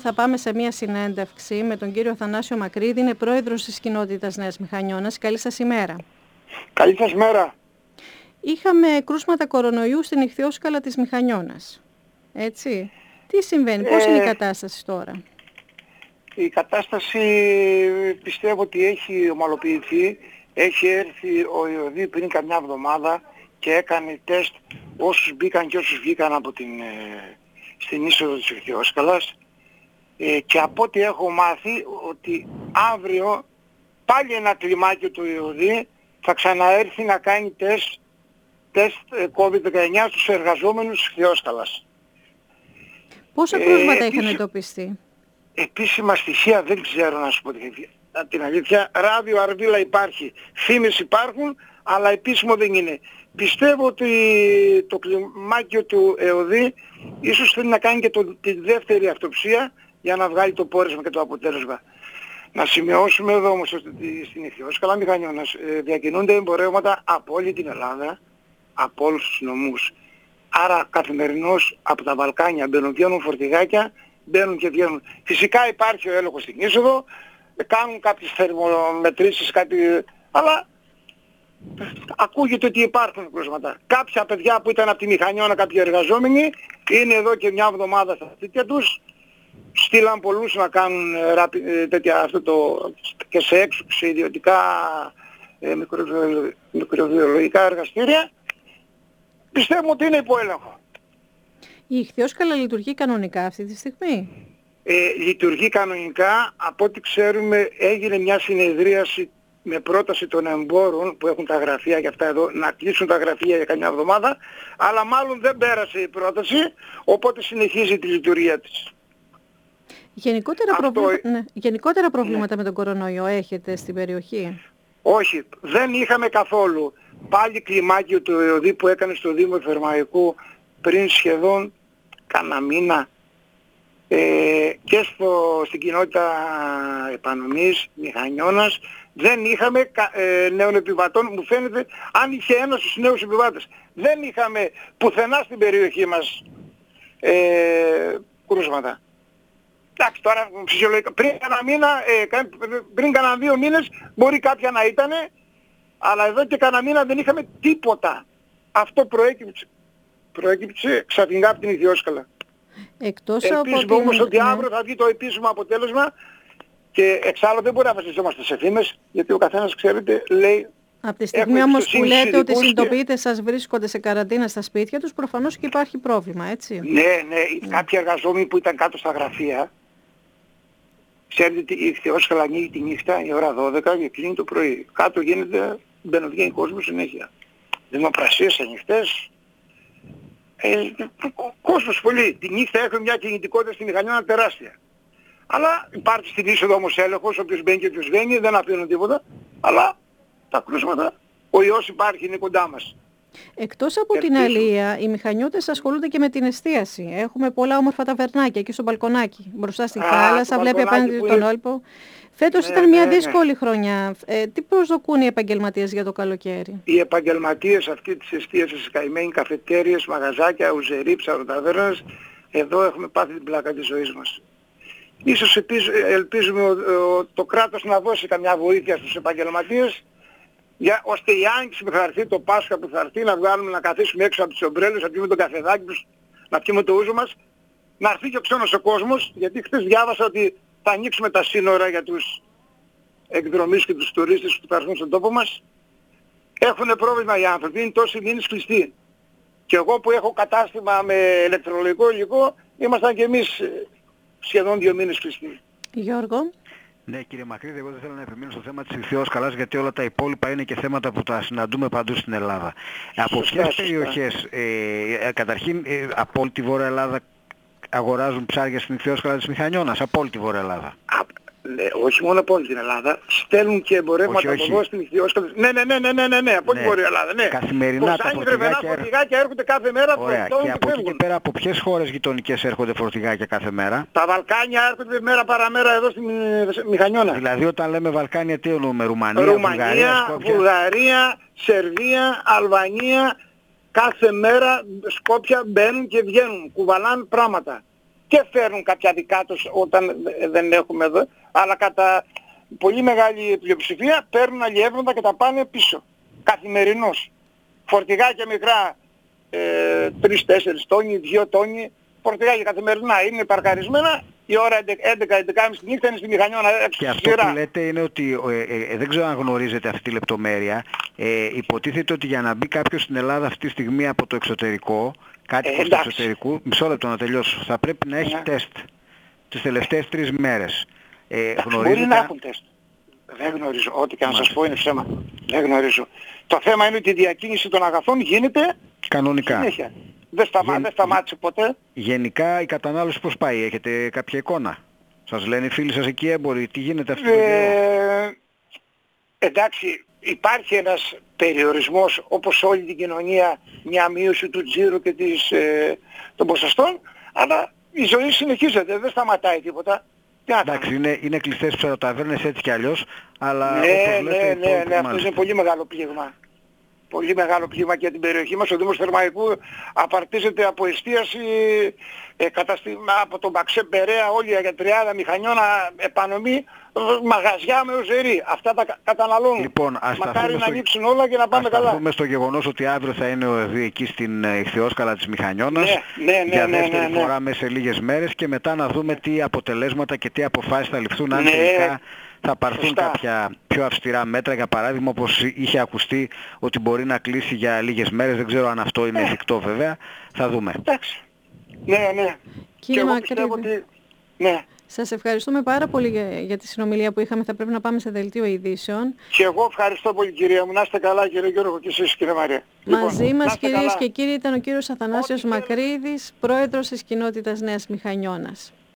θα πάμε σε μια συνέντευξη με τον κύριο Θανάσιο Μακρύδη, είναι πρόεδρος της κοινότητας Νέας Μηχανιώνας. Καλή σας ημέρα. Καλή σας μέρα. Είχαμε κρούσματα κορονοϊού στην Ιχθυόσκαλα της Μηχανιώνας. Έτσι. Τι συμβαίνει, πώς είναι η κατάσταση τώρα? Η κατάσταση πιστεύω ότι έχει ομαλοποιηθεί. Έχει έρθει ο ΙΟΔΗ πριν καμιά εβδομάδα και έκανε τεστ όσους μπήκαν και όσους βγήκαν από στην είσοδο της Ιχθυόσκαλας. Και από ό,τι έχω μάθει ότι αύριο πάλι ένα κλιμάκιο του ΙΟΔΗ θα ξαναέρθει να κάνει τεστ COVID-19 στους εργαζόμενους της Ιχθυόσκαλας. Πόσα κρούσματα είχαν εντοπιστεί? Επίσημα στοιχεία δεν ξέρω να σου πω την αλήθεια. Ράδιο Αρβίλα υπάρχει, φήμες υπάρχουν, αλλά επίσημο δεν είναι. Πιστεύω ότι το κλιμάκιο του ΕΟΔΗ ίσως θέλει να κάνει και τη δεύτερη αυτοψία για να βγάλει το πόρισμα και το αποτέλεσμα. Να σημειώσουμε εδώ όμως ότι στην Ιχθυόσκαλα Μηχανιώνας διακινούνται εμπορεύματα από όλη την Ελλάδα, από όλους τους νομούς. Άρα καθημερινώς από τα Βαλκάνια βγαίνουν φορτηγάκια, μπαίνουν και βγαίνουν. Φυσικά υπάρχει ο έλεγχος στην είσοδο, κάνουν κάποιες θερμομετρήσεις, αλλά ακούγεται ότι υπάρχουν κρούσματα. Κάποια παιδιά που ήταν από τη Μηχανιώνα, κάποιοι εργαζόμενοι, είναι εδώ και μια εβδομάδα στα σπίτια τους, στείλαν πολλούς να κάνουν και σε ιδιωτικά μικροβιολογικά εργαστήρια. Πιστεύω ότι είναι υπό έλεγχο. Η Ιχθυόσκαλα λειτουργεί κανονικά αυτή τη στιγμή? Λειτουργεί κανονικά. Από ό,τι ξέρουμε έγινε μια συνεδρίαση με πρόταση των εμπόρων που έχουν τα γραφεία και αυτά εδώ να κλείσουν τα γραφεία για καμιά εβδομάδα, αλλά μάλλον δεν πέρασε η πρόταση, οπότε συνεχίζει τη λειτουργία της. Γενικότερα προβλήματα με τον κορονοϊό έχετε στην περιοχή? Όχι, δεν είχαμε καθόλου. Πάλι κλιμάκιο του ΕΟΔΗ που έκανε στο Δήμο Εφερμαϊκού πριν σχεδόν κανένα μήνα και στην κοινότητα επανομής Μηχανιώνας δεν είχαμε νέων επιβατών. Μου φαίνεται, αν είχε ένας στους νέους επιβάτες, δεν είχαμε πουθενά στην περιοχή μας κρούσματα. Εντάξει, τώρα φυσιολογικά, πριν κανένα 2 μήνες μπορεί κάποια να ήτανε, αλλά εδώ και κανένα μήνα δεν είχαμε τίποτα. Αυτό προέκυψε ξαφνικά από την Ιχθυόσκαλα. Ελπίζουμε όμως ότι αύριο θα βγει το επίσημο αποτέλεσμα και εξάλλου δεν μπορεί να βασιζόμαστε σε φήμες, γιατί ο καθένας, ξέρετε, λέει... Από τη στιγμή όμως που λέτε ότι οι συνειδητοποιητές σας βρίσκονται σε καραντίνα στα σπίτια τους, προφανώς και υπάρχει πρόβλημα, έτσι? Ναι. Κάποιοι εργαζόμενοι που ήταν κάτω στα γραφεία, ξέρετε ότι η Ιχθυόσκαλα ανοίγει τη νύχτα η ώρα 12 και κλείνει το πρωί. Κάτω γίνεται, μπαινοβγαίνει κόσμο συνέχεια. Δημοπρασίες ανοιχτές. Κόσμος πολύ. Τη νύχτα έχουμε μια κινητικότητα στη Μηχανιώνα τεράστια. Αλλά υπάρχει στην είσοδο όμως έλεγχος, όποιος μπαίνει και όποιος βγαίνει, δεν αφήνουν τίποτα. Αλλά τα κρούσματα, ο ιός υπάρχει, είναι κοντά μας. Εκτός από την αλεία, οι μηχανιώτες ασχολούνται και με την εστίαση. Έχουμε πολλά όμορφα ταβερνάκια εκεί στο μπαλκονάκι. Μπροστά στη θάλασσα, βλέπει απέναντι τον Όλπο. Φέτος ήταν μια δύσκολη χρονιά. Τι προσδοκούν οι επαγγελματίες για το καλοκαίρι? Οι επαγγελματίες αυτή της εστίασης, καημένοι καφετέριες, μαγαζάκια, ουζερί, ψαροταβέρνες, εδώ έχουμε πάθει την πλάκα της ζωής μας. Ίσως ελπίζουμε το κράτος να δώσει καμιά βοήθεια στους επαγγελματίες, ώστε η Άνοιξη που θα έρθει, το Πάσχα που θα έρθει, να βγάλουμε, να καθίσουμε έξω από τις ομπρέλες, να πιούμε τον καφεδάκι τους, να πιούμε το ούζο μας, να έρθει και ο ξένος ο κόσμος, γιατί χθες διάβασα ότι θα ανοίξουμε τα σύνορα για τους εκδρομείς και τους τουρίστες που θα έρθουν στον τόπο μας. Έχουν πρόβλημα οι άνθρωποι, είναι τόσοι μήνες κλειστοί. Και εγώ που έχω κατάστημα με ηλεκτρολογικό υλικό, ήμασταν και εμείς σχεδόν 2 μήνες κλειστοί. Γιώργο. Ναι, κύριε Μακρύδη, εγώ δεν θέλω να επιμείνω στο θέμα της Ιχθυόσκαλας, γιατί όλα τα υπόλοιπα είναι και θέματα που τα συναντούμε παντού στην Ελλάδα. Από ποιες περιοχές, καταρχήν, από όλη τη Βόρεια Ελλάδα αγοράζουν ψάρια στην Ιχθυόσκαλα της Μηχανιώνας, από όλη τη Βόρεια Ελλάδα? Όχι μόνο από όλη την Ελλάδα, στέλνουν και εμπορεύματα από εδώ στην Ιχθυόσκαλα. Ναι, από όλη τη Βόρεια Ελλάδα, ναι. Καθημερινά τα φορτηγάκια έρχονται κάθε μέρα. Ωραία, και από εκεί και πέρα από ποιες χώρες γειτονικές έρχονται φορτηγάκια κάθε μέρα? Τα Βαλκάνια έρχονται μέρα παραμέρα εδώ στη Μηχανιώνα. Δηλαδή όταν λέμε Βαλκάνια τι εννοούμε? Ρουμανία, Βουλγαρία, Σερβία, Αλβανία, κάθε μέρα Σκόπια μπαίνουν και βγαίνουν, κουβαλάνε πράγματα. και φέρνουν κάποια δικά τους όταν δεν έχουμε εδώ, αλλά κατά πολύ μεγάλη πλειοψηφία παίρνουν αλλιεύματα και τα πάνε πίσω. Καθημερινώς. Φορτηγάκια μικρά, 3-4 τόνοι, 2 τόνοι, φορτηγάκια καθημερινά είναι παρκαρισμένα, η ώρα 11-11.30 νύχτα είναι στη Μηχανιώνα έξω. Και αυτό που λέτε είναι ότι, δεν ξέρω αν γνωρίζετε αυτή τη λεπτομέρεια, υποτίθεται ότι για να μπει κάποιος στην Ελλάδα αυτή τη στιγμή από το εξωτερικό, κάτοικος του εξωτερικού, μισό λεπτό να τελειώσω, θα πρέπει να έχει τεστ τις τελευταίες 3 μέρες. Μπορεί να έχουν τεστ. Δεν γνωρίζω. Ό,τι και να σας πω είναι ψέμα. Δεν γνωρίζω. Το θέμα είναι ότι η διακίνηση των αγαθών γίνεται κανονικά. Συνέχεια. Δεν σταμάτησε ποτέ. Γενικά η κατανάλωση πώς πάει, έχετε κάποια εικόνα? Σας λένε οι φίλοι σας εκεί έμποροι, τι γίνεται αυτό? Εντάξει, υπάρχει ένας περιορισμός όπως όλη την κοινωνία, μια μείωση του τζίρου και των ποσοστών, αλλά η ζωή συνεχίζεται, δεν σταματάει τίποτα. Εντάξει, είναι κλειστές ψαροταβέρνες έτσι κι αλλιώς, αλλά ναι, αυτό είναι πολύ μεγάλο πλήγμα. Πολύ μεγάλο πλήγμα και για την περιοχή μας. Ο Δήμος Θερμαϊκού απαρτίζεται από εστίαση από τον Παξέ, Περαία, όλη η Αγιατριάδα, Μηχανιώνα, επανομή, μαγαζιά με οζερί. Αυτά τα καταναλώνουν. Λοιπόν, μακάρι να ανοίξουν όλα και να πάμε καλά. Ας σταθούμε στο γεγονός ότι αύριο θα είναι ο ΕΔΗ εκεί στην Ιχθυόσκαλα της Μηχανιώνας για δεύτερη φορά μέσα σε λίγες μέρες και μετά να δούμε τι αποτελέσματα και τι αποφάσεις θα ληφθούν, αν τελικά θα πάρθουν κάποια πιο αυστηρά μέτρα, για παράδειγμα όπως είχε ακουστεί ότι μπορεί να κλείσει για λίγες μέρες, δεν ξέρω αν αυτό είναι εφικτό βέβαια, θα δούμε. Εντάξει. Ναι. Κύριε Μακρύδη, πιστεύω ότι... Ναι. Σας ευχαριστούμε πάρα πολύ για τη συνομιλία που είχαμε. Θα πρέπει να πάμε σε δελτίο ειδήσεων. Και εγώ ευχαριστώ πολύ κυρία μου. Να είστε καλά κύριε Γιώργο και εσείς κύριε Μαρία. Μαζί μας κυρίες και κύριοι ήταν ο κύριος Αθανάσιος Μακρύδης, πρόεδρος της κοινότητας Νέας Μηχανιώνας.